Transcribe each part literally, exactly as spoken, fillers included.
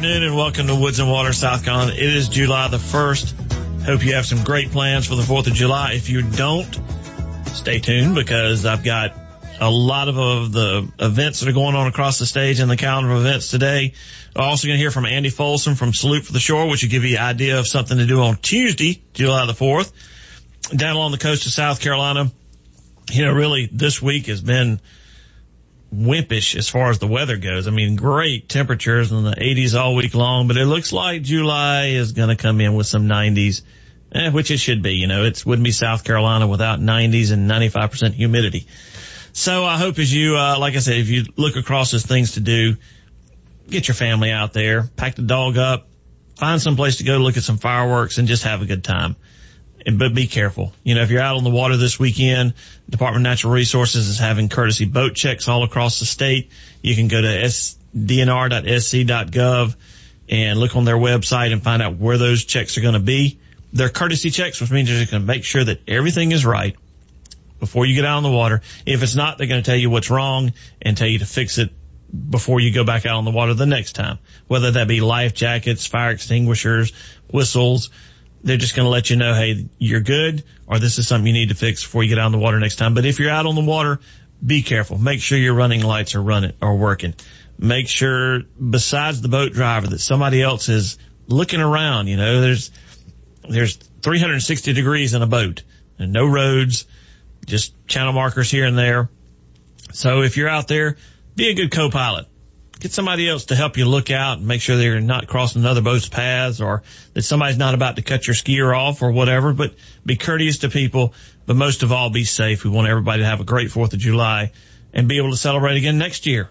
afternoon and welcome to Woods and Water, South Carolina. It is July the first. Hope you have some great plans for the fourth of July. If you don't, stay tuned because I've got a lot of, of the events that are going on across the stage and the calendar of events today. We're also going to hear from Andy Folsom from Salute for the Shore, which will give you an idea of something to do on Tuesday, July the fourth. Down along the coast of South Carolina, you know, really this week has been wimpish as far as the weather goes. I mean, great temperatures in the eighties all week long, but it looks like July is going to come in with some nineties, eh, which it should be. You know, it wouldn't be South Carolina without nineties and ninety-five percent humidity. So I hope as you, uh, like I said, if you look across as things to do, get your family out there, pack the dog up, find some place to go look at some fireworks and just have a good time. But be careful. You know, if you're out on the water this weekend, Department of Natural Resources is having courtesy boat checks all across the state. You can go to s d n r dot s c dot gov and look on their website and find out where those checks are going to be. They're courtesy checks, which means they're just going to make sure that everything is right before you get out on the water. If it's not, they're going to tell you what's wrong and tell you to fix it before you go back out on the water the next time, whether that be life jackets, fire extinguishers, whistles. They're just going to let you know, hey, you're good, or this is something you need to fix before you get out on the water next time. But if you're out on the water, be careful. Make sure your running lights are running or working. Make sure, besides the boat driver, that somebody else is looking around. You know, there's there's three hundred sixty degrees in a boat and no roads, just channel markers here and there. So if you're out there, be a good co-pilot. Get somebody else to help you look out and make sure they're not crossing another boat's paths or that somebody's not about to cut your skier off or whatever. But be courteous to people. But most of all, be safe. We want everybody to have a great fourth of July and be able to celebrate again next year.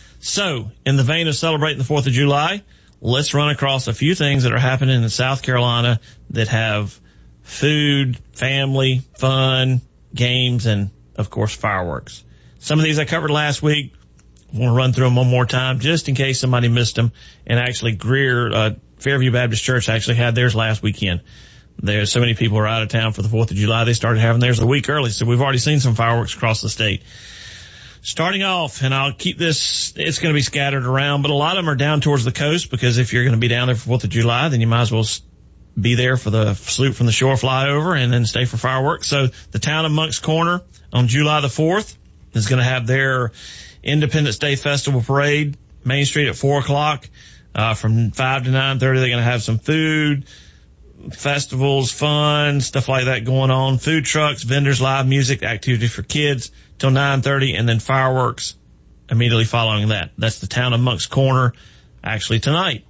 So in the vein of celebrating the fourth of July, let's run across a few things that are happening in South Carolina that have food, family, fun, games, and, of course, fireworks. Some of these I covered last week. I want to run through them one more time just in case somebody missed them. And actually, Greer, uh, Fairview Baptist Church actually had theirs last weekend. There's so many people are out of town for the fourth of July. They started having theirs a week early. So we've already seen some fireworks across the state. Starting off, and I'll keep this, it's going to be scattered around, but a lot of them are down towards the coast because if you're going to be down there for fourth of July, then you might as well be there for the Salute from the Shore flyover and then stay for fireworks. So the town of Moncks Corner on July the fourth is going to have their Independence Day Festival Parade, Main Street at four o'clock, uh, from five to nine thirty. They're going to have some food, festivals, fun, stuff like that going on. Food trucks, vendors, live music, activity for kids till nine thirty, and then fireworks immediately following that. That's the town of Moncks Corner, actually tonight.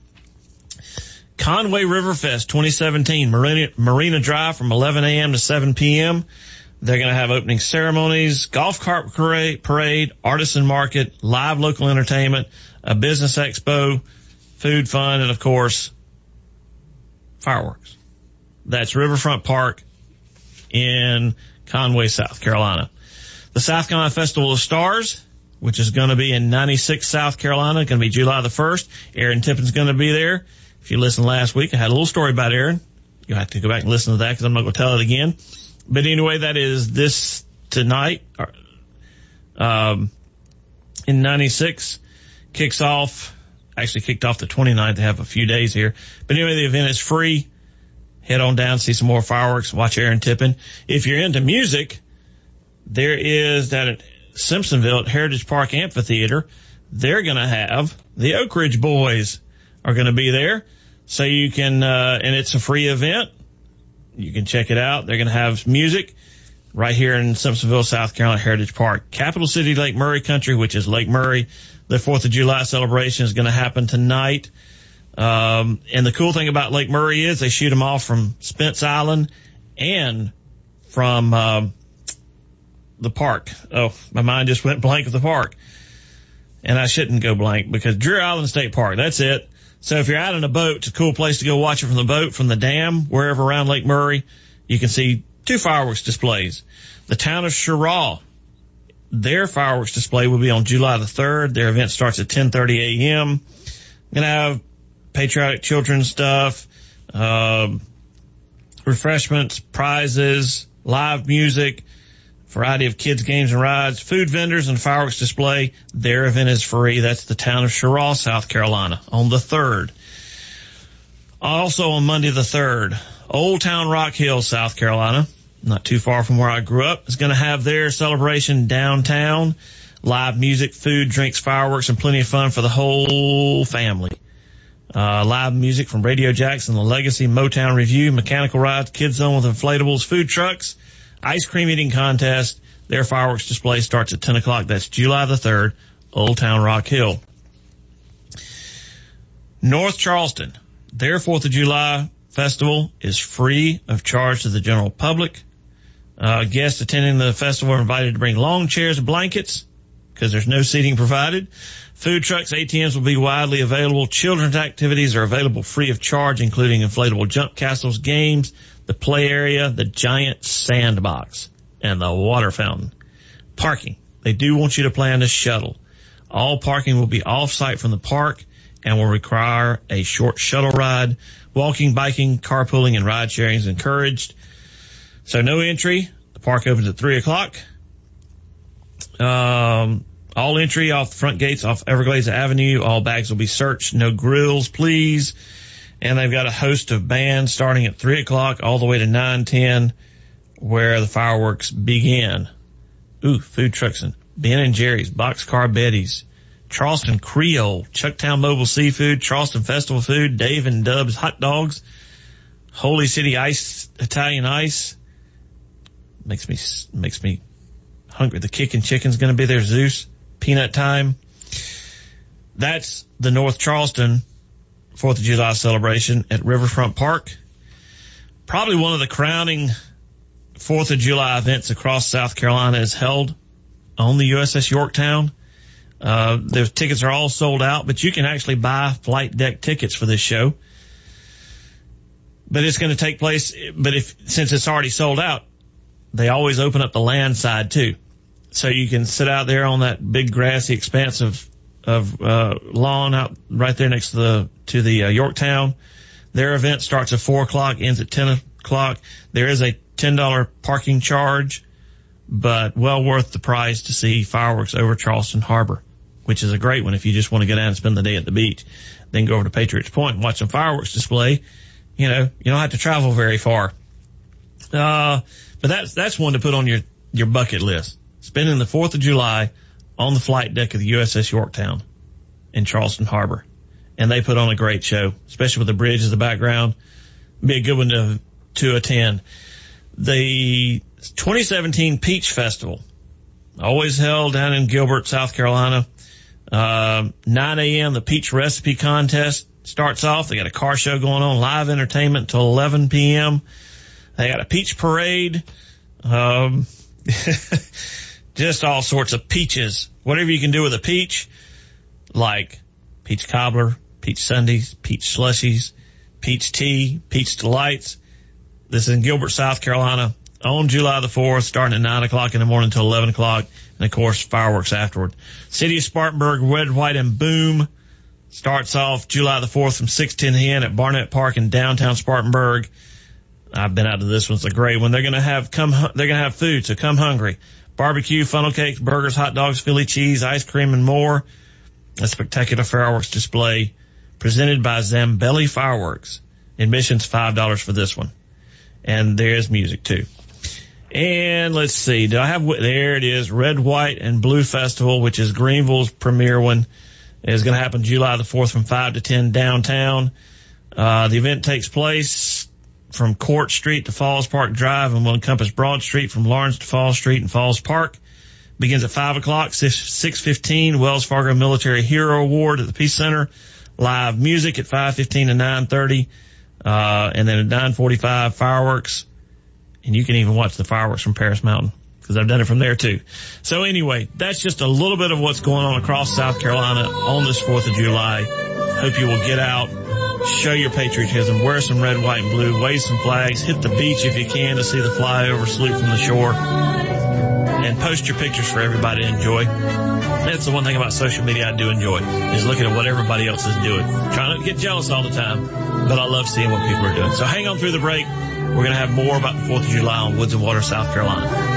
Conway Riverfest twenty seventeen, Marina, Marina Drive from eleven a.m. to seven p.m. They're going to have opening ceremonies, golf cart parade, parade, artisan market, live local entertainment, a business expo, food, fun, and, of course, fireworks. That's Riverfront Park in Conway, South Carolina. The South Carolina Festival of Stars, which is going to be in ninety-six, South Carolina, going to be July the first. Aaron Tippin's going to be there. If you listened last week, I had a little story about Aaron. You'll have to go back and listen to that because I'm not going to tell it again. But anyway, that is this tonight, um, in ninety-six, kicks off, actually kicked off the twenty-ninth. They have a few days here. But anyway, the event is free. Head on down, see some more fireworks, watch Aaron Tippin. If you're into music, there is that at Simpsonville at Heritage Park Amphitheater. They're going to have the Oak Ridge Boys are going to be there. So you can, uh, and it's a free event. You can check it out. They're going to have music right here in Simpsonville, South Carolina, Heritage Park. Capital City Lake Murray Country, which is Lake Murray. The fourth of July celebration is going to happen tonight. Um, and the cool thing about Lake Murray is they shoot them off from Spence Island and from, um, the park. Oh, my mind just went blank of the park. And I shouldn't go blank because Drew Island State Park, that's it. So if you're out in a boat, it's a cool place to go watch it from the boat, from the dam, wherever around Lake Murray. You can see two fireworks displays. The town of Cheraw, their fireworks display will be on July the third. Their event starts at ten thirty a.m. Going to have patriotic children's stuff, um, refreshments, prizes, live music, variety of kids, games, and rides, food vendors, and fireworks display. Their event is free. That's the town of Cheraw, South Carolina, on the third. Also on Monday the third, Old Town Rock Hill, South Carolina, not too far from where I grew up, is going to have their celebration downtown. Live music, food, drinks, fireworks, and plenty of fun for the whole family. Uh, live music from Radio Jackson, the Legacy, Motown Review, mechanical rides, kids zone with inflatables, food trucks, ice cream eating contest. Their fireworks display starts at ten o'clock. That's July the third, Old Town Rock Hill. North Charleston, their fourth of July festival is free of charge to the general public. Uh, guests attending the festival are invited to bring lawn chairs and blankets because there's no seating provided. Food trucks, A T Ms will be widely available. Children's activities are available free of charge, including inflatable jump castles, games, the play area, the giant sandbox, and the water fountain. Parking. They do want you to plan a shuttle. All parking will be off-site from the park and will require a short shuttle ride. Walking, biking, carpooling, and ride sharing is encouraged. So no entry. The park opens at three o'clock. Um, all entry off the front gates off Everglades Avenue. All bags will be searched. No grills, please. And they've got a host of bands starting at three o'clock all the way to nine ten, where the fireworks begin. Ooh, food trucks and Ben and Jerry's, Boxcar Betty's, Charleston Creole, Chucktown Mobile Seafood, Charleston Festival Food, Dave and Dub's Hot Dogs, Holy City Ice, Italian Ice. Makes me, makes me hungry. The Kickin' Chicken's going to be there. Zeus, Peanut Time. That's the North Charleston fourth of July celebration at Riverfront Park. Probably one of the crowning fourth of July events across South Carolina is held on the U S S Yorktown. Uh, the tickets are all sold out, but you can actually buy flight deck tickets for this show. But it's going to take place, but if, since it's already sold out, they always open up the land side too. So you can sit out there on that big grassy expanse of, of, uh, lawn out right there next to the, to the, uh, Yorktown. Their event starts at four o'clock, ends at ten o'clock. There is a ten dollars parking charge, but well worth the price to see fireworks over Charleston Harbor, which is a great one if you just want to go down and spend the day at the beach. Then go over to Patriots Point and watch some fireworks display. You know, you don't have to travel very far. Uh, but that's, that's one to put on your, your bucket list. Spending the fourth of July on the flight deck of the U S S Yorktown in Charleston Harbor. And they put on a great show, especially with the bridge as the background. Be a good one to, to attend. The twenty seventeen Peach Festival, always held down in Gilbert, South Carolina. Uh, nine a.m. the Peach Recipe Contest starts off. They got a car show going on, live entertainment until eleven p.m. They got a peach parade. Um, just all sorts of peaches. Whatever you can do with a peach, like peach cobbler, peach sundaes, peach slushies, peach tea, peach delights. This is in Gilbert, South Carolina, on July the fourth, starting at nine o'clock in the morning until eleven o'clock, and of course fireworks afterward. City of Spartanburg, Red, White, and Boom starts off July the fourth from six ten a.m. at Barnett Park in downtown Spartanburg. I've been out to this one. It's a great one. They're going to have come, they're going to have food, so come hungry. Barbecue, funnel cakes, burgers, hot dogs, Philly cheese, ice cream, and more. A spectacular fireworks display presented by Zambelli Fireworks. Admission's five dollars for this one. And there's music too. And let's see, do I have, there it is, Red, White, and Blue Festival, which is Greenville's premier one. It's going to happen July the fourth from five to ten downtown. Uh, the event takes place from Court Street to Falls Park Drive and will encompass Broad Street from Lawrence to Falls Street and Falls Park. Begins at five o'clock, six fifteen, Wells Fargo Military Hero Award at the Peace Center. Live music at five fifteen and nine thirty. Uh, and then at nine forty-five, fireworks. And you can even watch the fireworks from Paris Mountain, because I've done it from there too. So anyway, that's just a little bit of what's going on across South Carolina on this fourth of July. Hope you will get out, show your patriotism, wear some red, white, and blue, wave some flags, hit the beach if you can to see the flyover salute from the shore, and post your pictures for everybody to enjoy. That's the one thing about social media I do enjoy, is looking at what everybody else is doing. Trying not to get jealous all the time, but I love seeing what people are doing. So hang on through the break. We're going to have more about the fourth of July on Woods and Water, South Carolina.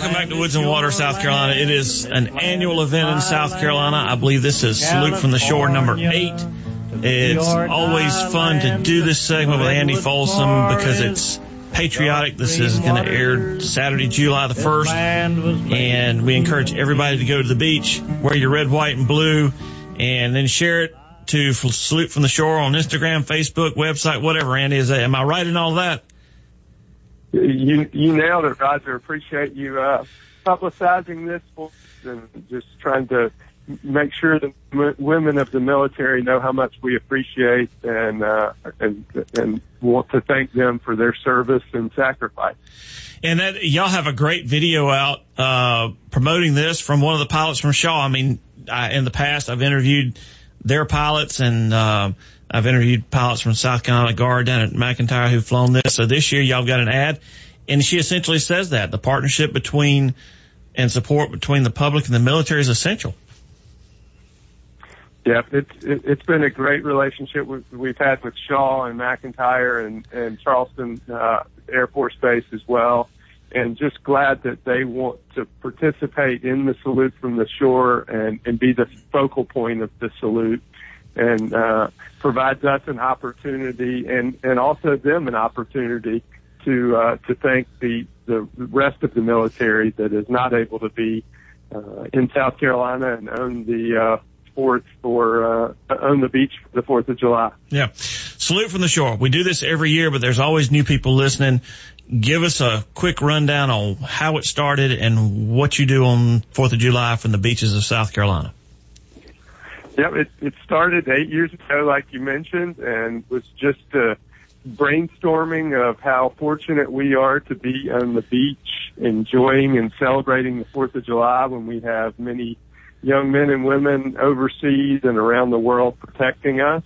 Welcome back to Woods and Water, South Carolina. It is an annual event in South Carolina. I believe this is Salute from the Shore number eight. It's always fun to do this segment with Andy Folsom because it's patriotic. This is going to air Saturday, July the first, and we encourage everybody to go to the beach, wear your red, white, and blue, and then share it to Salute from the Shore on Instagram, Facebook, website, whatever. Andy, is that, am I right in all that? You you nailed it, Roger. Appreciate you uh, publicizing this for us and just trying to make sure the m- women of the military know how much we appreciate and uh, and and want to thank them for their service and sacrifice. And that y'all have a great video out uh, promoting this from one of the pilots from Shaw. I mean, I, in the past I've interviewed their pilots and uh, I've interviewed pilots from South Carolina Guard down at McIntyre who've flown this. So this year y'all got an ad, and she essentially says that the partnership between and support between the public and the military is essential. Yeah, it's it's been a great relationship we've had with Shaw and McIntyre and, and Charleston uh, Air Force Base as well, and just glad that they want to participate in the Salute from the Shore and, and be the focal point of the salute. And uh, provides us an opportunity and, and also them an opportunity to uh, to thank the, the rest of the military that is not able to be uh, in South Carolina and own the uh, fourth or uh, own the beach for the Fourth of July. Yeah, Salute from the Shore. We do this every year, but there's always new people listening. Give us a quick rundown on how it started and what you do on Fourth of July from the beaches of South Carolina. Yep, it, it started eight years ago, like you mentioned, and was just a brainstorming of how fortunate we are to be on the beach, enjoying and celebrating the Fourth of July when we have many young men and women overseas and around the world protecting us.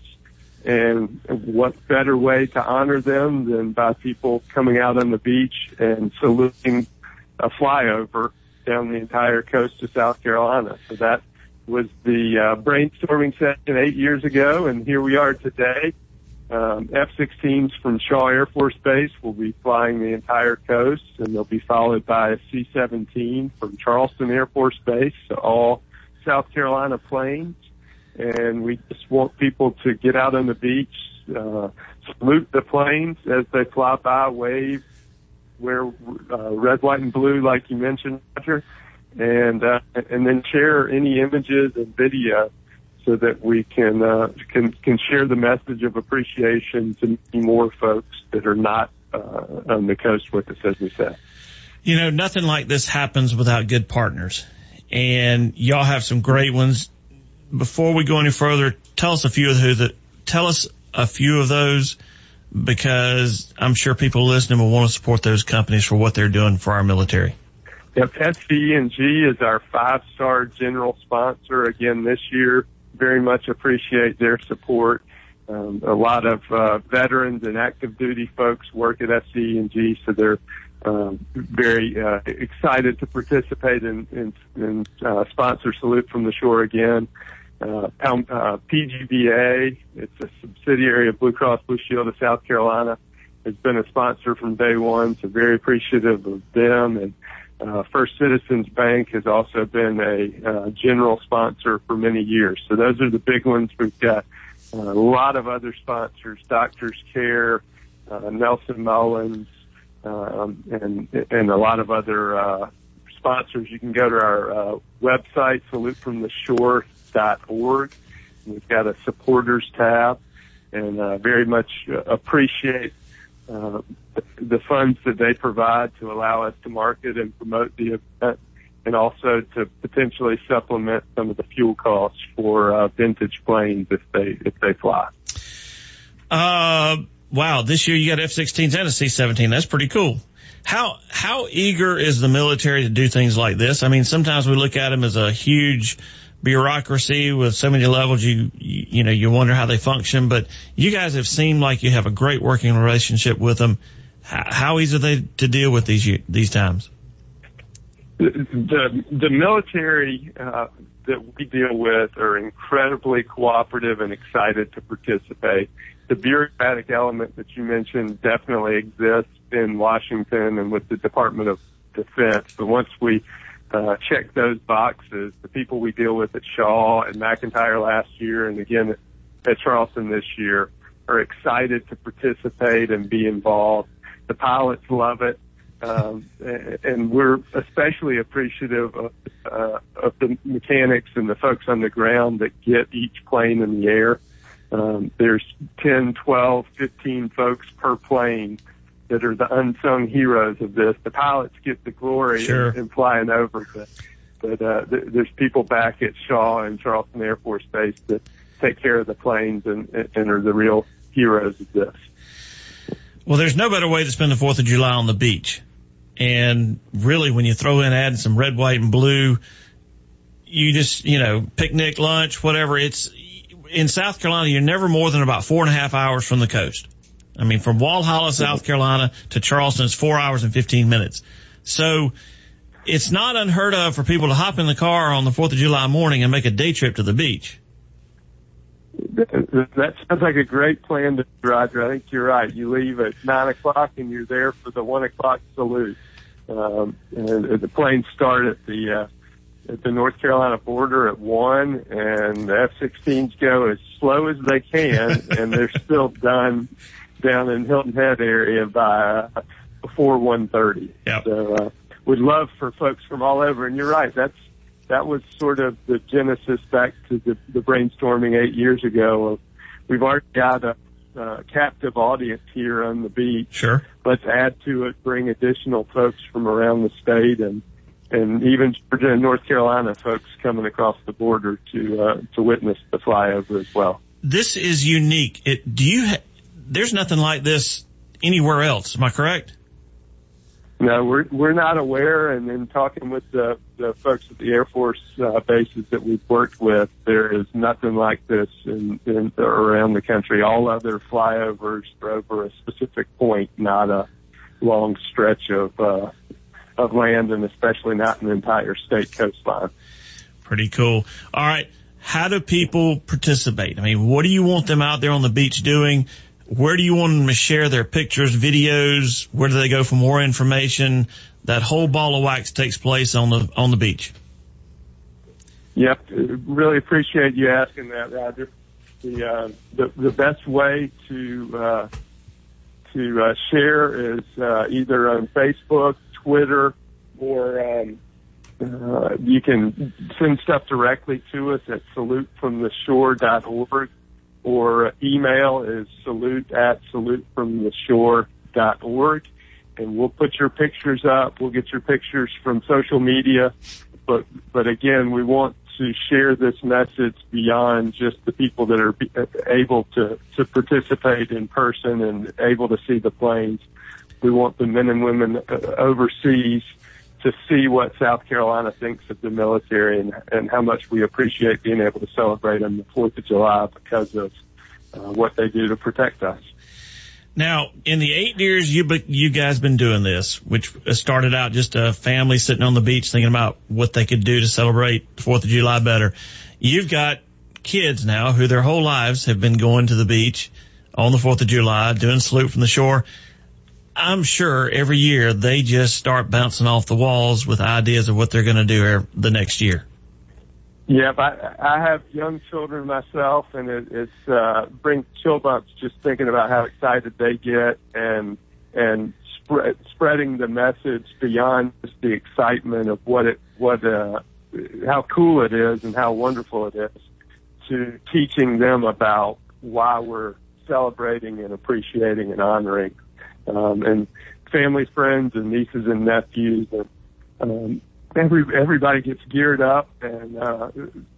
And what better way to honor them than by people coming out on the beach and saluting a flyover down the entire coast of South Carolina. So that was the uh, brainstorming session eight years ago, and here we are today. Um, F sixteens from Shaw Air Force Base will be flying the entire coast, and they'll be followed by a C seventeen from Charleston Air Force Base, so all South Carolina planes. And we just want people to get out on the beach, uh, salute the planes as they fly by, wave, wear uh, red, white, and blue, like you mentioned, Roger. And uh, and then share any images and video so that we can uh, can can share the message of appreciation to more folks that are not uh, on the coast with us, as we said. You know, nothing like this happens without good partners, and y'all have some great ones. Before we go any further, tell us a few of who that tell us a few of those, because I'm sure people listening will want to support those companies for what they're doing for our military. Yep, S C E N G is our five-star general sponsor again this year. Very much appreciate their support. Um, a lot of uh, veterans and active duty folks work at S C E N G, so they're um, very uh, excited to participate in, in, in uh, sponsor Salute from the Shore again. Uh, uh, P G B A, it's a subsidiary of Blue Cross Blue Shield of South Carolina, has been a sponsor from day one, so very appreciative of them. And Uh, First Citizens Bank has also been a uh, general sponsor for many years. So those are the big ones. We've got uh, a lot of other sponsors, Doctors Care, uh, Nelson Mullins, um, and and a lot of other uh, sponsors. You can go to our uh, website, salute from the shore dot org. We've got a supporters tab, and uh, very much uh, appreciate Uh, the, the funds that they provide to allow us to market and promote the event, and also to potentially supplement some of the fuel costs for uh, vintage planes if they if they fly. Uh, wow! This year you got F sixteens and a C seventeen. That's pretty cool. How how eager is the military to do things like this? I mean, sometimes we look at them as a huge bureaucracy with so many levels, you, you, you know, you wonder how they function, but you guys have seemed like you have a great working relationship with them. How, how easy are they to deal with these, these times? The, the, the military, uh, that we deal with are incredibly cooperative and excited to participate. The bureaucratic element that you mentioned definitely exists in Washington and with the Department of defense. But once we uh, check those boxes, the people we deal with at Shaw and McIntyre last year and again at, at Charleston this year are excited to participate and be involved. The pilots love it. Um, and we're especially appreciative of, uh, of the mechanics and the folks on the ground that get each plane in the air. Um, there's ten, twelve, fifteen folks per plane that are the unsung heroes of this. The pilots get the glory sure. in, in flying over, but, but uh, th- there's people back at Shaw and Charleston Air Force Base that take care of the planes and, and are the real heroes of this. Well, there's no better way to spend the fourth of July on the beach. And really, when you throw in adding some red, white, and blue, you just, you know, picnic, lunch, whatever. It's in South Carolina, you're never more than about four and a half hours from the coast. I mean, from Walhalla, South Carolina to Charleston, it's four hours and fifteen minutes. So it's not unheard of for people to hop in the car on the fourth of July morning and make a day trip to the beach. That sounds like a great plan, to Roger. I think you're right. You leave at nine o'clock and you're there for the one o'clock salute. Um, and the planes start at the uh, at the North Carolina border at one, and the F sixteens go as slow as they can, and they're still done down in Hilton Head area by uh, before one thirty. Yep. So uh, we'd love for folks from all over. And you're right. That's That was sort of the genesis back to the, the brainstorming eight years ago. Of, we've already got a uh, captive audience here on the beach. Sure. Let's add to it, bring additional folks from around the state and and even Georgia and North Carolina folks coming across the border to uh, to witness the flyover as well. This is unique. It, do you? Ha- there's nothing like this anywhere else. Am I correct? No, we're we're not aware, and in talking with the, the folks at the Air Force uh, bases that we've worked with, there is nothing like this in, in around the country. All other flyovers are over a specific point, not a long stretch of uh, of land, and especially not an entire state coastline. Pretty cool. All right, how do people participate? I mean, what do you want them out there on the beach doing? Where do you want them to share their pictures, videos? Where do they go for more information? That whole ball of wax takes place on the on the beach. Yep, really appreciate you asking that, Roger. The uh, the, the best way to uh, to uh, share is uh, either on Facebook, Twitter, or um, uh, you can send stuff directly to us at salute from the shore dot org. Or email is salute at salute from the shore dot org, and we'll put your pictures up. We'll get your pictures from social media, but but again, we want to share this message beyond just the people that are able to to participate in person and able to see the planes. We want the men and women overseas to see what South Carolina thinks of the military and, and how much we appreciate being able to celebrate on the fourth of July because of uh, what they do to protect us. Now, in the eight years you you guys been doing this, which started out just a family sitting on the beach thinking about what they could do to celebrate the fourth of July better, you've got kids now who their whole lives have been going to the beach on the fourth of July, doing salute from the shore. I'm sure every year they just start bouncing off the walls with ideas of what they're going to do the next year. Yep, I, I have young children myself, and it, it's uh, brings chill bumps just thinking about how excited they get and and spread, spreading the message beyond just the excitement of what it what uh, how cool it is and how wonderful it is, to teaching them about why we're celebrating and appreciating and honoring. Um, and family, friends, and nieces and nephews, and um, every everybody gets geared up, and uh,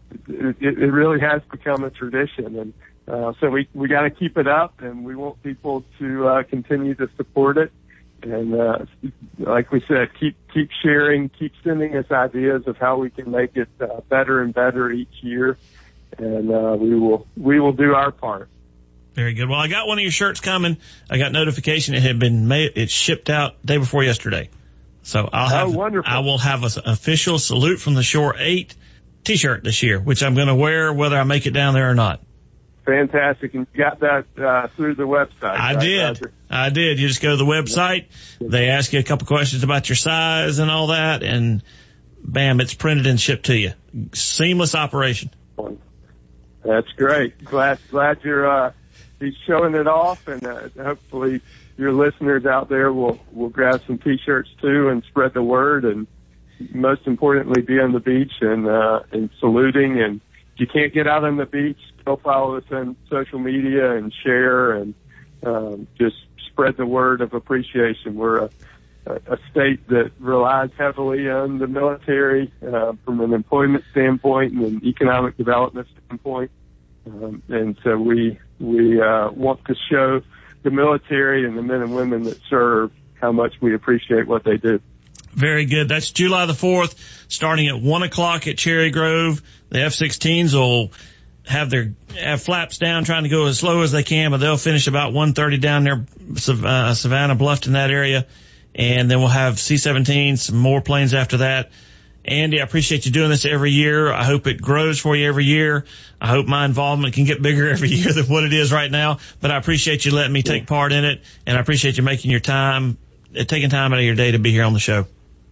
it, it really has become a tradition. And uh, so we we got to keep it up, and we want people to uh, continue to support it. And uh, like we said, keep keep sharing, keep sending us ideas of how we can make it uh, better and better each year, and uh, we will we will do our part. Very good. Well, I got one of your shirts coming. I got notification it had been made. It shipped out day before yesterday. So I'll have, oh, wonderful. I will have an official Salute from the Shore eight t-shirt this year, which I'm going to wear whether I make it down there or not. Fantastic. And you got that uh, through the website. I right, did. Roger? I did. You just go to the website. They ask you a couple questions about your size and all that, and bam, it's printed and shipped to you. Seamless operation. That's great. Glad glad you're uh, he's showing it off, and uh, hopefully your listeners out there will will grab some T-shirts too and spread the word, and most importantly, be on the beach and uh, and saluting. And if you can't get out on the beach, go follow us on social media and share, and um, just spread the word of appreciation. We're a, a state that relies heavily on the military uh, from an employment standpoint and an economic development standpoint, um, and so we we uh, want to show the military and the men and women that serve how much we appreciate what they do. Very good. That's July the fourth, starting at one o'clock at Cherry Grove. The F sixteens will have their have flaps down, trying to go as slow as they can, but they'll finish about one thirty down there, uh, Savannah, Bluffton, that area. And then we'll have C seventeens, some more planes after that. Andy, I appreciate you doing this every year. I hope it grows for you every year. I hope my involvement can get bigger every year than what it is right now. But I appreciate you letting me take part in it, and I appreciate you making your time, taking time out of your day to be here on the show.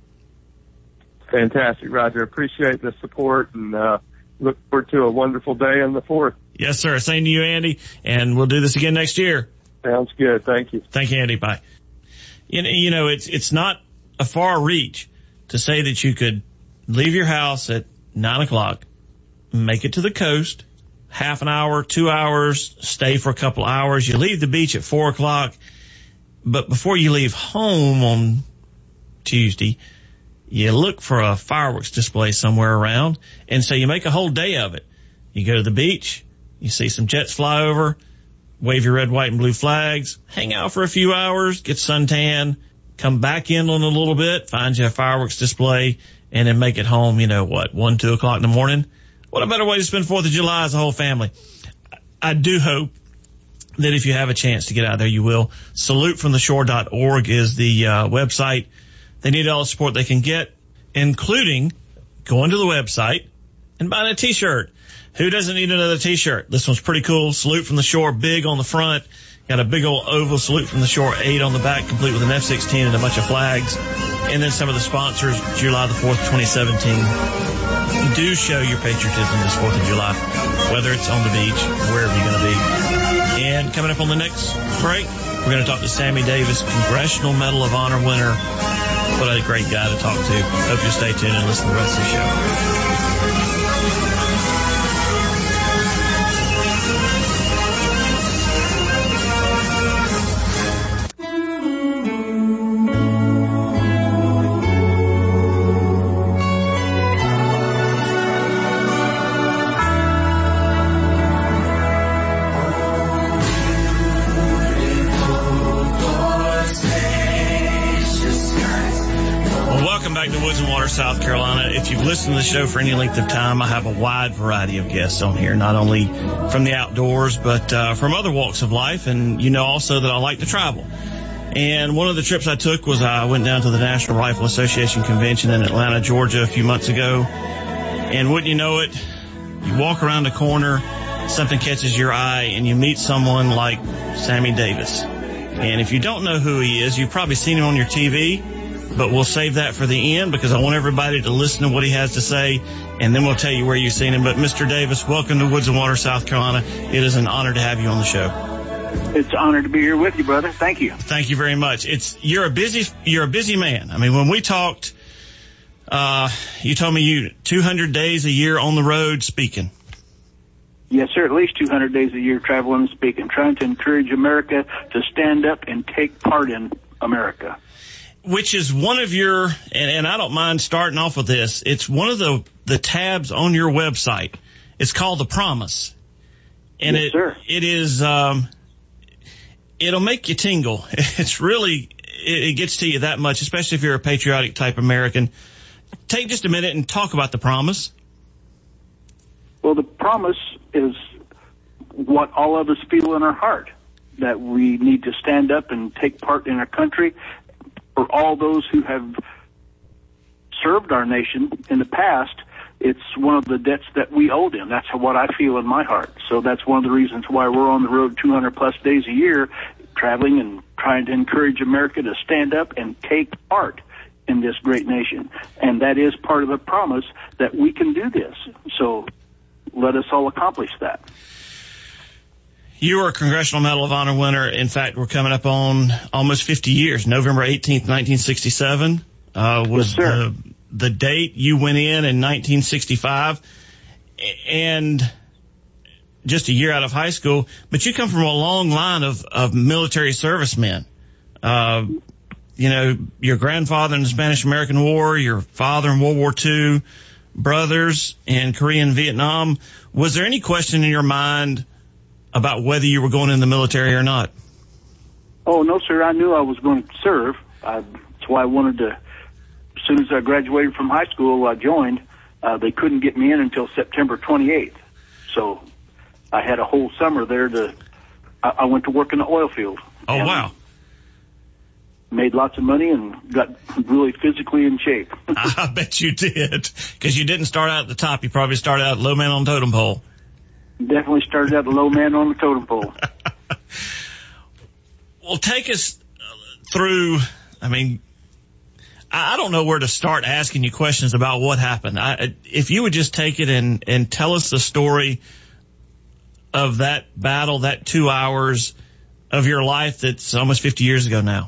Fantastic, Roger. Appreciate the support, and uh, look forward to a wonderful day on the fourth. Yes, sir. Same to you, Andy, and we'll do this again next year. Sounds good. Thank you. Thank you, Andy. Bye. You know, you know, it's it's not a far reach to say that you could leave your house at nine o'clock, make it to the coast, half an hour, two hours, stay for a couple hours. You leave the beach at four o'clock, but before you leave home on Tuesday, you look for a fireworks display somewhere around, and so you make a whole day of it. You go to the beach, you see some jets fly over, wave your red, white, and blue flags, hang out for a few hours, get suntan, come back inland a little bit, find you a fireworks display, and then make it home, you know what, one, two o'clock in the morning. What a better way to spend fourth of July as a whole family. I do hope that if you have a chance to get out there, you will. salute from the shore dot org is the uh, website. They need all the support they can get, including going to the website and buying a T-shirt. Who doesn't need another T-shirt? This one's pretty cool. Salute from the Shore, big on the front. Got a big old oval Salute from the Shore, eight on the back, complete with an F sixteen and a bunch of flags. And then some of the sponsors, July the fourth, twenty seventeen. Do show your patriotism this fourth of July, whether it's on the beach, wherever you're going to be. And coming up on the next break, we're going to talk to Sammy Davis, Congressional Medal of Honor winner. What a great guy to talk to. Hope you stay tuned and listen to the rest of the show. South Carolina. If you've listened to the show for any length of time, I have a wide variety of guests on here, not only from the outdoors, but uh, from other walks of life. And you know also that I like to travel. And one of the trips I took was I went down to the National Rifle Association convention in Atlanta, Georgia a few months ago. And wouldn't you know it, you walk around the corner, something catches your eye, and you meet someone like Sammy Davis. And if you don't know who he is, you've probably seen him on your T V. But we'll save that for the end because I want everybody to listen to what he has to say, and then we'll tell you where you've seen him. But Mister Davis, welcome to Woods and Water, South Carolina. It is an honor to have you on the show. It's an honor to be here with you, brother. Thank you. Thank you very much. It's you're a busy you're a busy man. I mean, when we talked, uh, you told me you two hundred days a year on the road speaking. Yes, sir. At least two hundred days a year traveling and speaking, trying to encourage America to stand up and take part in America. Which is one of your, and, and I don't mind starting off with this, it's one of the, the tabs on your website. It's called The Promise. And yes, it, sir. it is, um, it'll make you tingle. It's really, it, it gets to you that much, especially if you're a patriotic type American. Take just a minute and talk about The Promise. Well, the promise is what all of us feel in our heart, that we need to stand up and take part in our country. For all those who have served our nation in the past, it's one of the debts that we owe them. That's what I feel in my heart. So that's one of the reasons why we're on the road two hundred plus days a year, traveling and trying to encourage America to stand up and take part in this great nation. And that is part of the promise that we can do this. So let us all accomplish that. You were a Congressional Medal of Honor winner. In fact, we're coming up on almost fifty years. November eighteenth, nineteen sixty-seven uh, was yes, sir. the, the date you went in in nineteen sixty-five. And just a year out of high school, but you come from a long line of, of military servicemen. Uh, you know, your grandfather in the Spanish-American War, your father in World War Two, brothers in Korea and Vietnam. Was there any question in your mind about whether you were going in the military or not? Oh, no, sir. I knew I was going to serve. I, that's why I wanted to, as soon as I graduated from high school, I joined. Uh, they couldn't get me in until September twenty-eighth. So I had a whole summer there to, I, I went to work in the oil field. Oh, wow. Made lots of money and got really physically in shape. I bet you did, because you didn't start out at the top. You probably started out low man on the totem pole. Definitely started out the low man on the totem pole. Well, take us through, I mean, I don't know where to start asking you questions about what happened. I, if you would just take it and, and tell us the story of that battle, that two hours of your life that's almost fifty years ago now.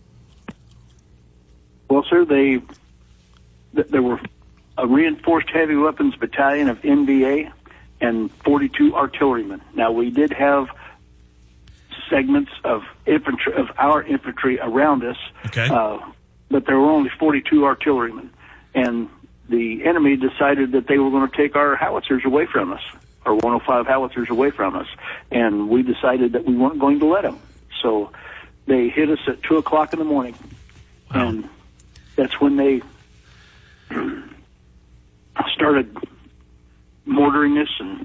Well, sir, they, there were a reinforced heavy weapons battalion of N B A and forty-two artillerymen. Now, we did have segments of infantry, of our infantry around us, okay. uh, but there were only forty-two artillerymen. And the enemy decided that they were going to take our howitzers away from us, our one oh five howitzers away from us. And we decided that we weren't going to let them. So they hit us at two o'clock in the morning. Wow. And that's when they started mortaring us, and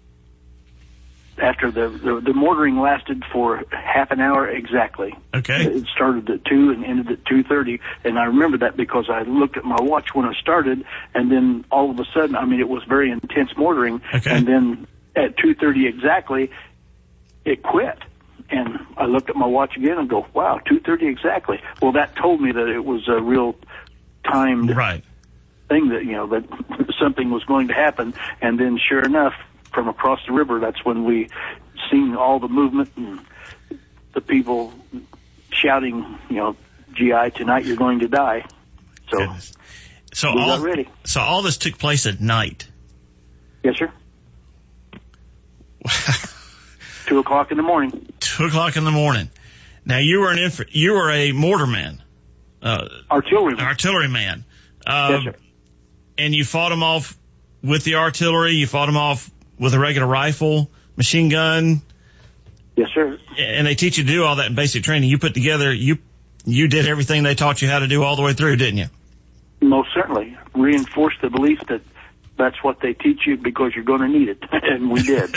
after the, the the mortaring lasted for half an hour exactly. Okay. It started at two and ended at two thirty, and I remember that because I looked at my watch when it started, and then all of a sudden, I mean, it was very intense mortaring, okay. and then at two thirty exactly, it quit. And I looked at my watch again and go, wow, two thirty exactly. Well, that told me that it was a real timed right. thing, that, you know, that something was going to happen. And then sure enough, from across the river, that's when we seen all the movement and the people shouting, you know, G I, tonight you're going to die. So, Goodness. so we all, got ready. So all this took place at night. Yes, sir. Two o'clock in the morning. Two o'clock in the morning. Now you were an inf- you were a mortarman, uh, artilleryman, artilleryman, uh, yes, sir. And you fought them off with the artillery. You fought them off with a regular rifle, machine gun. Yes, sir. And they teach you to do all that in basic training. You put together, you you did everything they taught you how to do all the way through, didn't you? Most certainly. Reinforced the belief that that's what they teach you because you're going to need it, and we did.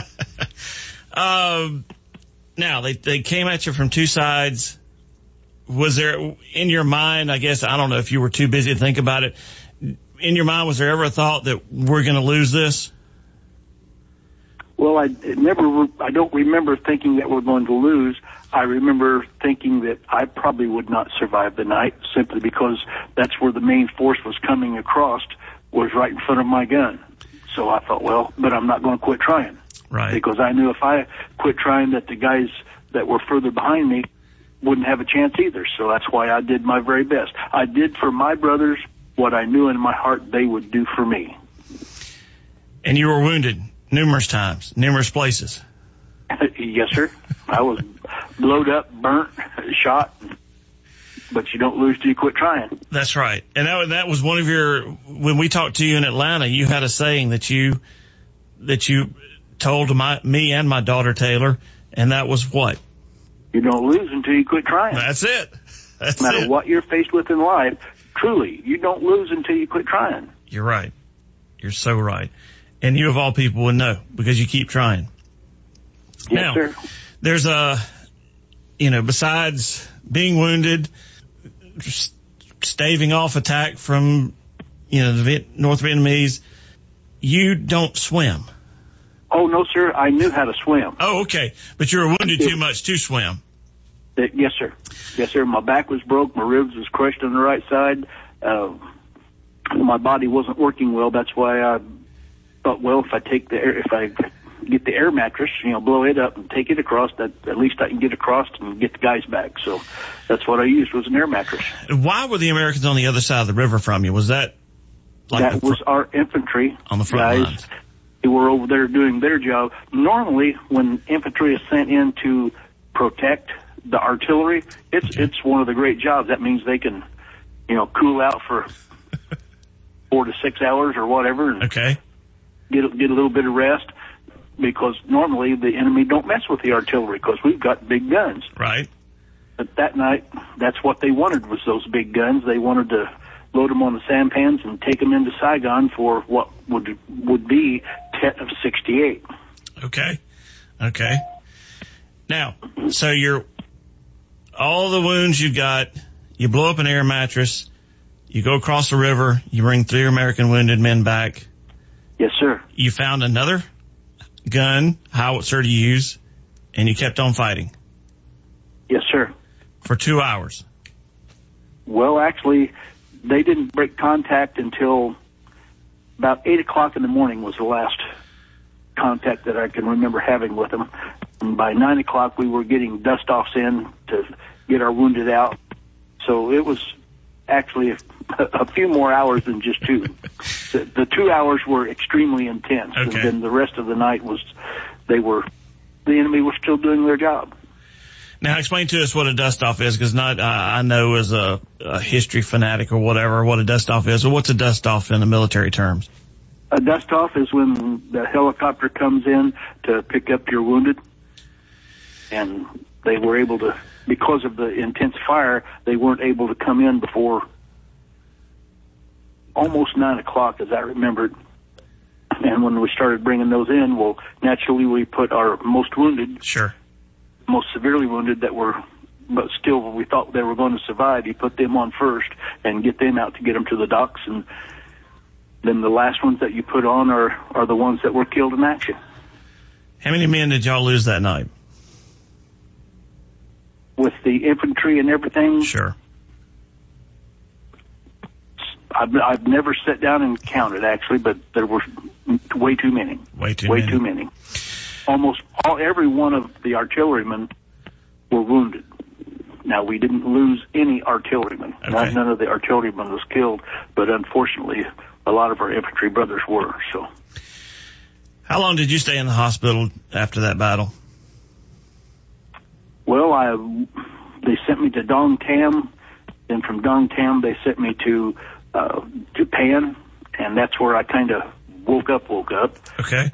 Um, now they, they came at you from two sides. Was there, in your mind, I guess, I don't know if you were too busy to think about it. In your mind, was there ever a thought that we're going to lose this? Well, I it never, I don't remember thinking that we're going to lose. I remember thinking that I probably would not survive the night, simply because that's where the main force was coming across, was right in front of my gun. So I thought, well, but I'm not going to quit trying. Right. Because I knew if I quit trying, that the guys that were further behind me wouldn't have a chance either. So that's why I did my very best. I did for my brothers what I knew in my heart they would do for me. And you were wounded numerous times, numerous places. Yes, sir. I was blowed up, burnt, shot, but you don't lose till you quit trying. That's right. And that, that was one of your, when we talked to you in Atlanta, you had a saying that you, that you told my, me and my daughter Taylor, and that was what? You don't lose until you quit trying. That's it. That's no matter it. what you're faced with in life, truly, you don't lose until you quit trying. You're right. You're so right. And you of all people would know, because you keep trying. Yes, now, sir. There's a, you know, besides being wounded, staving off attack from you know, the Viet- North Vietnamese, you don't swim. Oh, no, sir. I knew how to swim. Oh, okay. But you were wounded too much to swim. Uh, yes, sir. Yes, sir. My back was broke. My ribs was crushed on the right side. Uh, my body wasn't working well. That's why I thought, well, if I take the air, if I get the air mattress, you know, blow it up and take it across, that at least I can get across and get the guys back. So that's what I used, was an air mattress. Why were the Americans on the other side of the river from you? Was that like that fr- was our infantry on the front guys lines? Who were over there doing their job. Normally, when infantry is sent in to protect the artillery, it's Okay. it's one of the great jobs. That means they can, you know, cool out for four to six hours or whatever, and Okay. get a, get a little bit of rest. Because normally the enemy don't mess with the artillery because we've got big guns. Right. But that night, that's what they wanted, was those big guns. They wanted to load them on the sampans and take them into Saigon for what would would be Tet of sixty-eight. Okay. Okay. Now, so you're, all the wounds you got, you blow up an air mattress, you go across the river, you bring three American wounded men back. Yes, sir. You found another gun, howitzer to use, and you kept on fighting Yes, sir. for two hours. Well, actually, they didn't break contact until about eight o'clock in the morning was the last contact that I can remember having with them. And by nine o'clock, we were getting dust-offs in to get our wounded out. So it was actually a, a few more hours than just two. The, the two hours were extremely intense. Okay. And then the rest of the night was, they were, the enemy was still doing their job. Now, explain to us what a dust-off is, because not uh, I know as a, a history fanatic or whatever what a dust-off is. Well, what's a dust-off in the military terms? A dust-off is when the helicopter comes in to pick up your wounded, and they were able to, because of the intense fire, they weren't able to come in before almost nine o'clock, as I remembered. And when we started bringing those in, well, naturally we put our most wounded, Sure. most severely wounded that were, but still we thought they were going to survive. You put them on first and get them out to get them to the docks, and then the last ones that you put on are, are the ones that were killed in action. How many men did y'all lose that night? With the infantry and everything, Sure. I've, I've never sat down and counted, actually, but there were way too many. Way too way many. too many. Almost all, every one of the artillerymen were wounded. Now, we didn't lose any artillerymen. Okay. Not, none of the artillerymen was killed, but unfortunately, a lot of our infantry brothers were. So, How long did you stay in the hospital after that battle? well, I they sent me to Dong Tam, and from Dong Tam they sent me to uh, Japan, and that's where I kind of woke up, woke up, Okay.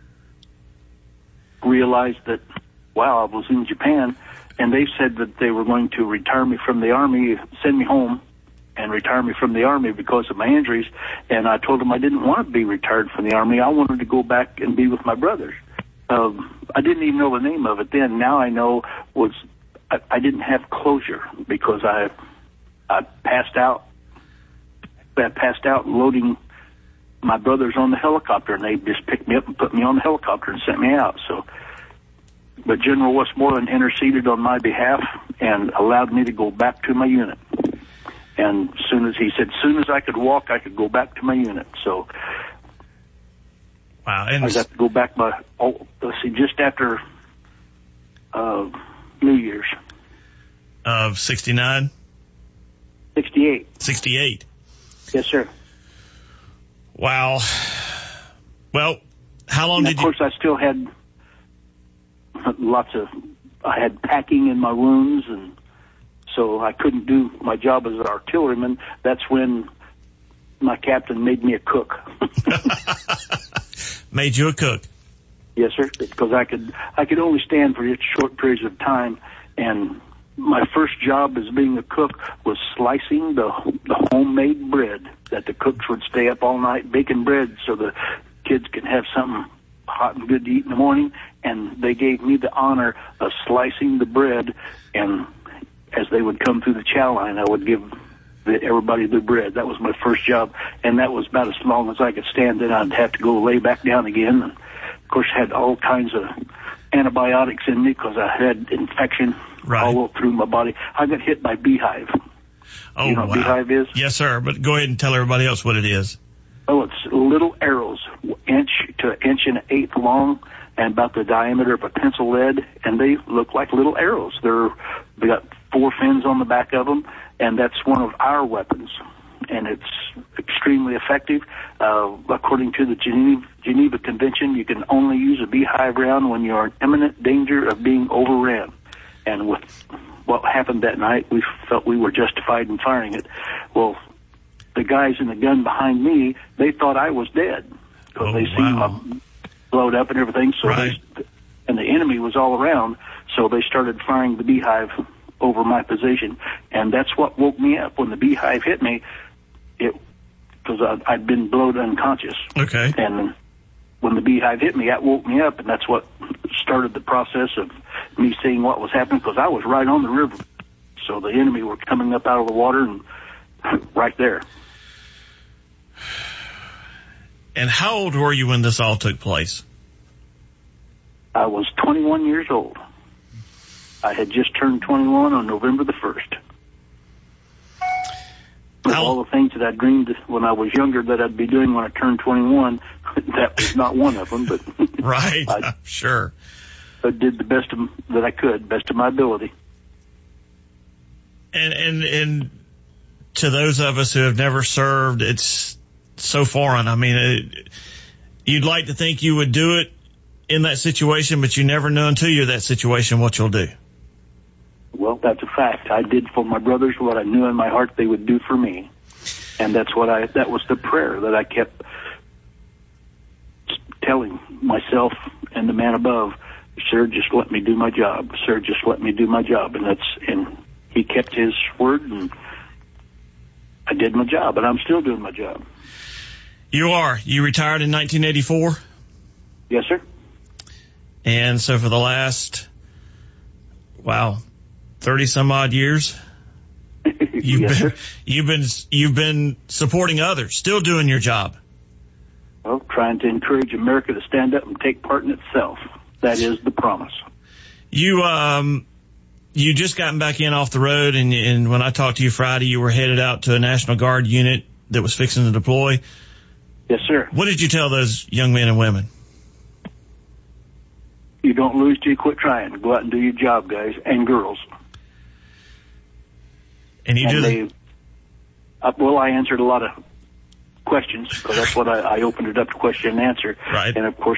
realized that, wow, I was in Japan, and they said that they were going to retire me from the Army, send me home, and retire me from the Army because of my injuries. And I told them I didn't want to be retired from the Army. I wanted to go back and be with my brothers. Um, I didn't even know the name of it then. Now I know was I, I didn't have closure because I I passed out. I passed out loading my brothers on the helicopter, and they just picked me up and put me on the helicopter and sent me out. So, but General Westmoreland interceded on my behalf and allowed me to go back to my unit. And as soon as he said, as soon as I could walk, I could go back to my unit. So Wow. And I got to go back by, oh, let's see, just after uh, New Year's, of sixty-nine, sixty-eight. sixty-eight. Yes, sir. Wow. Well, how long And did of course, you? I still had lots of, I had packing in my wounds, and so I couldn't do my job as an artilleryman. That's when my captain made me a cook. Made you a cook. Yes, sir, because I could I could only stand for short periods of time, and my first job as being a cook was slicing the the homemade bread that the cooks would stay up all night baking bread so the kids could have something hot and good to eat in the morning. And they gave me the honor of slicing the bread, and as they would come through the chow line, I would give the, everybody the bread. That was my first job, and that was about as long as I could stand. Then I'd have to go lay back down again. And of course, I had all kinds of antibiotics in me because I had infection right. all through my body. I got hit by beehive. Oh, you know wow. what beehive is? Yes, sir. But go ahead and tell everybody else what it is. Oh, it's little arrows, inch to an inch and an eighth long, and about the diameter of a pencil lead, and they look like little arrows. They're they got four fins on the back of them, and that's one of our weapons, and it's extremely effective. Uh, according to the Geneva, Geneva Convention, you can only use a beehive round when you are in imminent danger of being overran. And with what happened that night, we felt we were justified in firing it. Well, the guys in the gun behind me, they thought I was dead because oh, they wow. seen my blowed up and everything. So right. they, and the enemy was all around, so they started firing the beehive over my position, and that's what woke me up when the beehive hit me. It because I'd been blowed unconscious. Okay. And when the beehive hit me, that woke me up, and that's what started the process of me seeing what was happening, because I was right on the river. So the enemy were coming up out of the water and right there. And how old were you when this all took place? I was twenty-one years old. I had just turned twenty-one on November the first. Of all the things that I dreamed when I was younger that I'd be doing when I turned twenty-one, that was not one of them. But right, I, I'm sure. I did the best of, that I could, best of my ability. And and and to those of us who have never served, it's so foreign. I mean, it, you'd like to think you would do it in that situation, but you never know until you're in that situation what you'll do. Well, that's a fact. I did for my brothers what I knew in my heart they would do for me. And that's what I, that was the prayer that I kept telling myself and the man above, sir, just let me do my job. Sir, just let me do my job. And that's, and he kept his word, and I did my job, and I'm still doing my job. You are. You retired in nineteen eighty-four? Yes, sir. And so for the last, wow, thirty some odd years, you've yes, been, sir. you've been, you've been supporting others, still doing your job. Well, trying to encourage America to stand up and take part in itself. That is the promise. You, um, you just gotten back in off the road, and, and when I talked to you Friday, you were headed out to a National Guard unit that was fixing to deploy. Yes, sir. What did you tell those young men and women? You don't lose till you quit trying. Go out and do your job, guys and girls. And you and do they, the- uh, well, I answered a lot of questions, because that's what I, I opened it up to question and answer. Right. And, of course,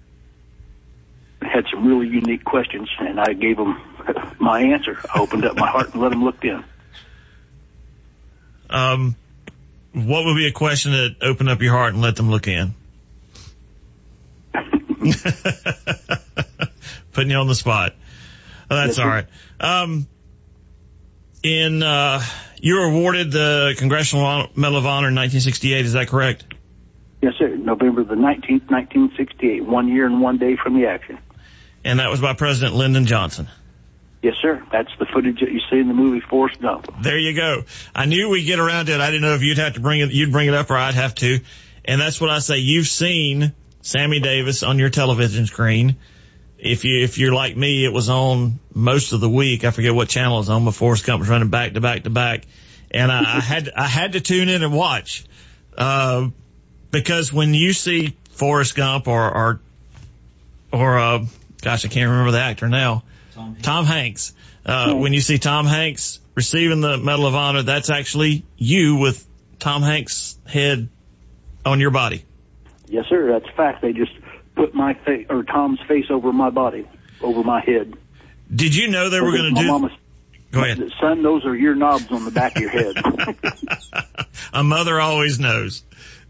had some really unique questions, and I gave them my answer. I opened up my heart and let them look in. Um, what would be a question that opened up your heart and let them look in? Putting you on the spot. Oh, that's Yes, all right. Um, in, uh, you were awarded the Congressional Medal of Honor in nineteen sixty-eight. Is that correct? Yes, sir. November the nineteenth, nineteen sixty-eight. One year and one day from the action. And that was by President Lyndon Johnson. Yes, sir. That's the footage that you see in the movie Forrest Gump. There you go. I knew we'd get around to it. I didn't know if you'd have to bring it, you'd bring it up, or I'd have to. And that's what I say. You've seen Sammy Davis on your television screen. If you, if you're like me, it was on most of the week. I forget what channel it was on, but Forrest Gump was running back to back to back. And I, I had, I had to tune in and watch, uh, because when you see Forrest Gump or, or, or, uh, gosh, I can't remember the actor now. Tom Hanks. Tom Hanks. Uh, when you see Tom Hanks receiving the Medal of Honor, that's actually you with Tom Hanks' head on your body. Yes, sir. That's a fact. They just put my face, or Tom's face over my body, over my head. Did you know they were going to do? Mama, Go ahead. Son, those are your knobs on the back of your head. A mother always knows.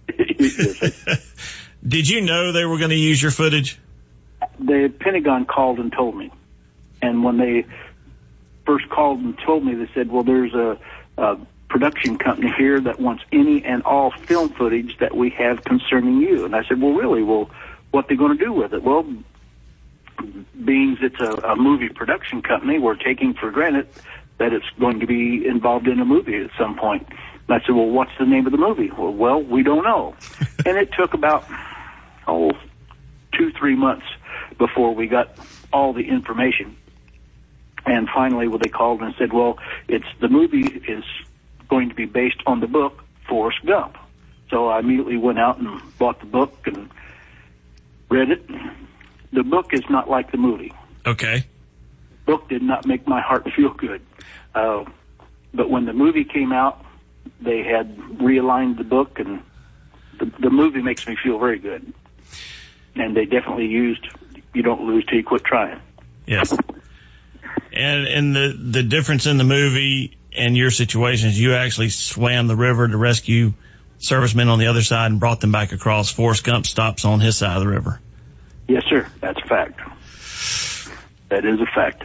Did you know they were going to use your footage? The Pentagon called and told me. And when they first called and told me, they said, well, there's a, a production company here that wants any and all film footage that we have concerning you. And I said, well, really? Well, what are they going to do with it? Well, being it's a, a movie production company, we're taking for granted that it's going to be involved in a movie at some point. And I said, well, what's the name of the movie? Well, well we don't know. And it took about, oh, two, three months before we got all the information. And finally, well, they called and said, well, it's the movie is going to be based on the book Forrest Gump. So I immediately went out and bought the book and read it. The book is not like the movie. Okay. The book did not make my heart feel good. Uh, but when the movie came out, they had realigned the book, and the, the movie makes me feel very good. And they definitely used, you don't lose till you quit trying. Yes. And and the, the difference in the movie and your situation is you actually swam the river to rescue servicemen on the other side and brought them back across. Forrest Gump stops on his side of the river. Yes, sir. That's a fact. That is a fact.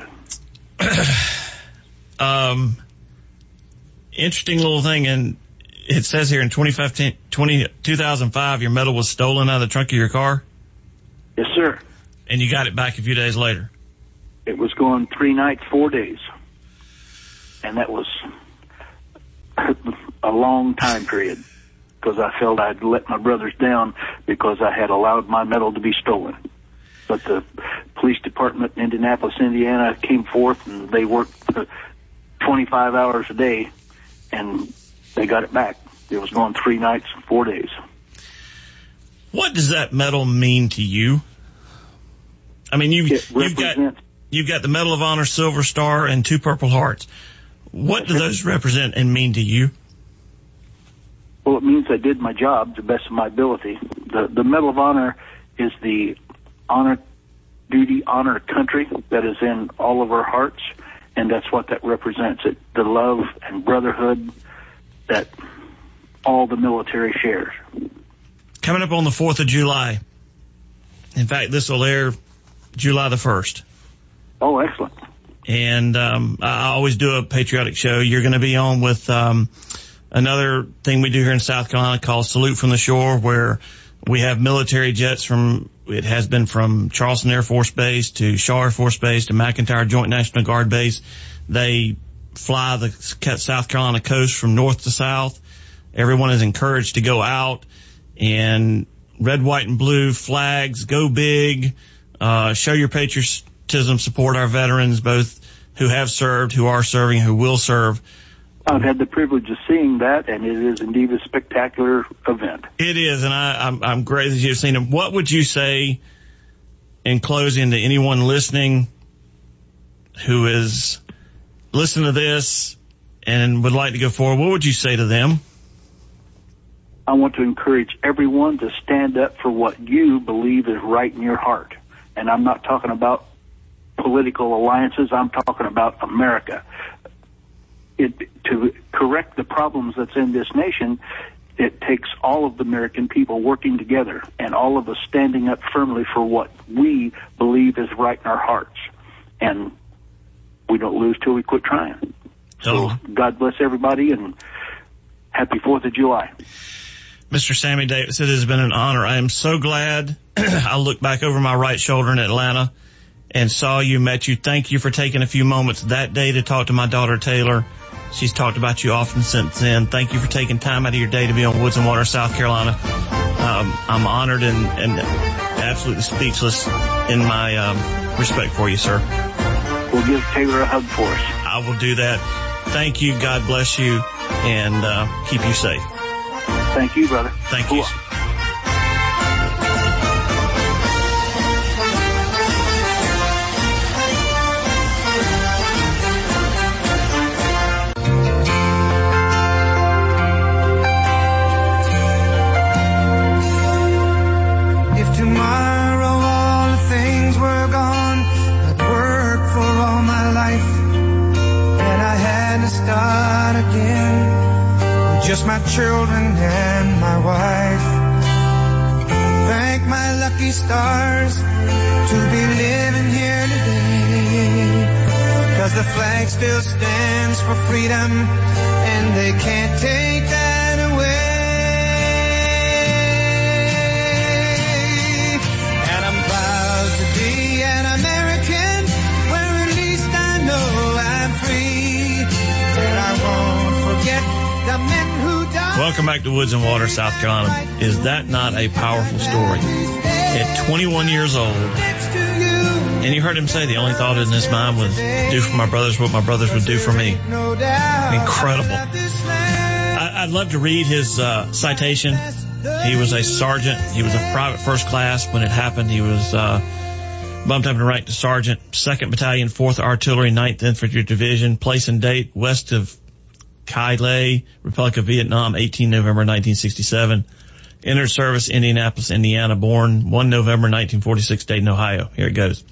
um, interesting little thing, and it says here in twenty fifteen, twenty, two thousand five, your medal was stolen out of the trunk of your car? Yes, sir. And you got it back a few days later? It was going three nights, four days. And that was a long time period because I felt I'd let my brothers down because I had allowed my medal to be stolen. But the police department in Indianapolis, Indiana came forth and they worked twenty-five hours a day and they got it back. It was going three nights, four days. What does that medal mean to you? I mean, you've, you've got you've got the Medal of Honor, Silver Star, and two Purple Hearts. What do those represent and mean to you? Well, it means I did my job to the best of my ability. The the Medal of Honor is the honor, duty, honor country that is in all of our hearts, and that's what that represents. It the love and brotherhood that all the military shares. Coming up on the fourth of July. In fact, this will air July the first. Oh, excellent. And um, I always do a patriotic show. You're going to be on with um, another thing we do here in South Carolina called Salute from the Shore, where we have military jets from, it has been from Charleston Air Force Base to Shaw Air Force Base to McEntire Joint National Guard Base. They fly the South Carolina coast from north to south. Everyone is encouraged to go out and red, white, and blue flags, go big, uh, show your patriotism, support our veterans, both who have served, who are serving, who will serve. I've had the privilege of seeing that, and it is indeed a spectacular event. It is, and I, I'm, I'm great that you've seen it. What would you say in closing to anyone listening who is listening to this and would like to go forward? What would you say to them? I want to encourage everyone to stand up for what you believe is right in your heart. And I'm not talking about political alliances. I'm talking about America. It, to correct the problems that's in this nation, it takes all of the American people working together and all of us standing up firmly for what we believe is right in our hearts. And we don't lose till we quit trying. So oh. God bless everybody and happy fourth of July. Mister Sammy Davis, it has been an honor. I am so glad I looked back over my right shoulder in Atlanta and saw you, met you. Thank you for taking a few moments that day to talk to my daughter, Taylor. She's talked about you often since then. Thank you for taking time out of your day to be on Woods and Water, South Carolina. Um, I'm honored and, and absolutely speechless in my um, respect for you, sir. We'll give Taylor a hug for us. I will do that. Thank you. God bless you, and uh, keep you safe. Thank you, brother. Thank cool. you. If tomorrow all the things were gone, I'd work for all my life, and I had to start again. Just my children and my wife. Thank my lucky stars to be living here today, 'cause the flag still stands for freedom and they can't take that away. And I'm proud to be an American, where at least I know I'm free. Welcome back to Woods and Water, South Carolina. Is that not a powerful story? At twenty-one years old, and you heard him say the only thought in his mind was do for my brothers what my brothers would do for me. Incredible. I, I'd love to read his uh, citation. He was a sergeant. He was a private first class when it happened. He was uh, bumped up in rank to sergeant, second Battalion, fourth Artillery, ninth Infantry Division, place and date west of Kai Lay, Republic of Vietnam, eighteenth November nineteen sixty-seven. Entered service, Indianapolis, Indiana, born first November nineteen forty-six, Dayton, Ohio. Here it goes.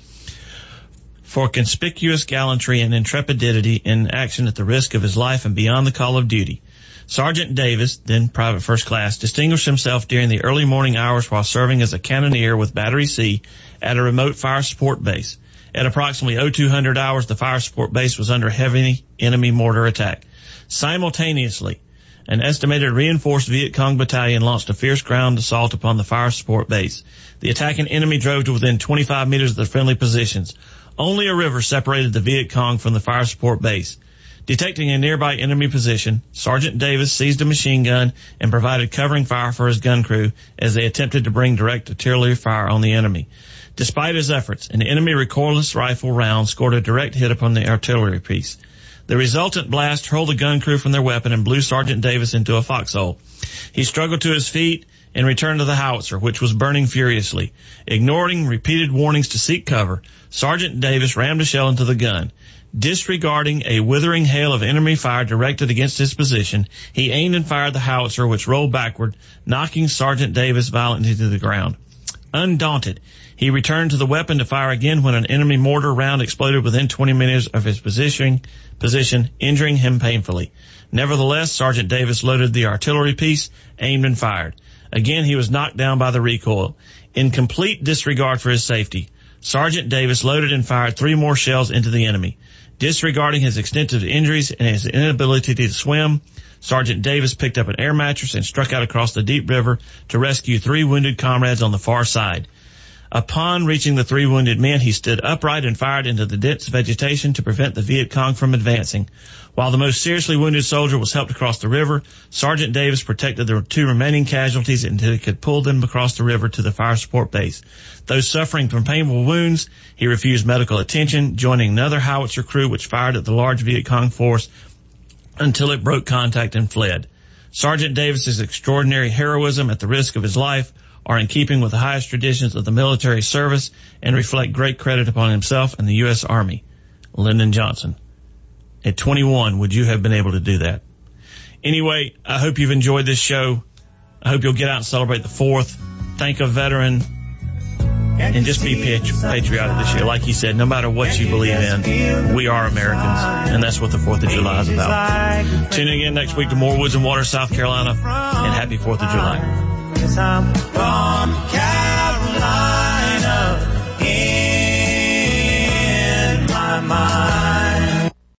For conspicuous gallantry and intrepidity in action at the risk of his life and beyond the call of duty, Sergeant Davis, then private first class, distinguished himself during the early morning hours while serving as a cannoneer with Battery C at a remote fire support base. At approximately oh two hundred hours, the fire support base was under heavy enemy mortar attack. Simultaneously, an estimated reinforced Viet Cong battalion launched a fierce ground assault upon the fire support base. The attacking enemy drove to within twenty-five meters of the friendly positions. Only a river separated the Viet Cong from the fire support base. Detecting a nearby enemy position, Sergeant Davis seized a machine gun and provided covering fire for his gun crew as they attempted to bring direct artillery fire on the enemy. Despite his efforts, an enemy recoilless rifle round scored a direct hit upon the artillery piece. The resultant blast hurled the gun crew from their weapon and blew Sergeant Davis into a foxhole. He struggled to his feet and returned to the howitzer, which was burning furiously. Ignoring repeated warnings to seek cover, Sergeant Davis rammed a shell into the gun. Disregarding a withering hail of enemy fire directed against his position, he aimed and fired the howitzer, which rolled backward, knocking Sergeant Davis violently to the ground. Undaunted, he returned to the weapon to fire again when an enemy mortar round exploded within twenty meters of his position, position, injuring him painfully. Nevertheless, Sergeant Davis loaded the artillery piece, aimed and fired. Again, he was knocked down by the recoil. In complete disregard for his safety, Sergeant Davis loaded and fired three more shells into the enemy. Disregarding his extensive injuries and his inability to swim, Sergeant Davis picked up an air mattress and struck out across the deep river to rescue three wounded comrades on the far side. Upon reaching the three wounded men, he stood upright and fired into the dense vegetation to prevent the Viet Cong from advancing. While the most seriously wounded soldier was helped across the river, Sergeant Davis protected the two remaining casualties until he could pull them across the river to the fire support base. Though suffering from painful wounds, he refused medical attention, joining another howitzer crew which fired at the large Viet Cong force until it broke contact and fled. Sergeant Davis's extraordinary heroism at the risk of his life are in keeping with the highest traditions of the military service and reflect great credit upon himself and the U S Army. Lyndon Johnson. At twenty-one, would you have been able to do that? Anyway, I hope you've enjoyed this show. I hope you'll get out and celebrate the fourth. Thank a veteran and just be patriotic this year. Like he said, no matter what you believe in, we are Americans, and that's what the fourth of July is about. Tune in again next week to more Woods and Water, South Carolina, and happy fourth of July. Yes, I'm from Carolina in my mind.